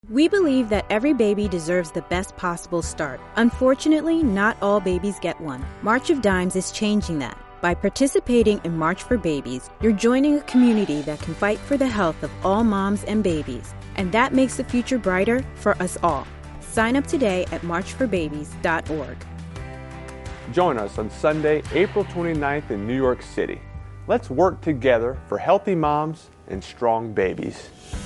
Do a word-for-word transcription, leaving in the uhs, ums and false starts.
We believe that every baby deserves the best possible start. Unfortunately, not all babies get one. March of Dimes is changing that. By participating in March for Babies, you're joining a community that can fight for the health of all moms and babies. And that makes the future brighter for us all. Sign up today at march for babies dot org. Join us on Sunday, April twenty-ninth in New York City. Let's work together for healthy moms and strong babies.